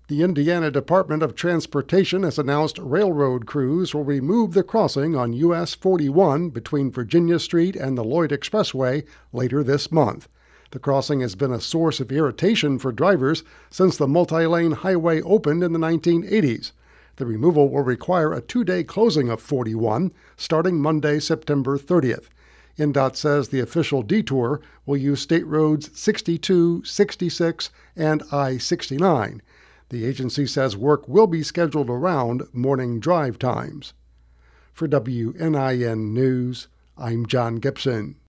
The Indiana Department of Transportation has announced railroad crews will remove the crossing on US 41 between Virginia Street and the Lloyd Expressway later this month. The crossing has been a source of irritation for drivers since the multi-lane highway opened in the 1980s. The removal will require a 2-day closing of 41, starting Monday, September 30th. INDOT says the official detour will use State Roads 62, 66, and I-69. The agency says work will be scheduled around morning drive times. For WNIN News, I'm John Gibson.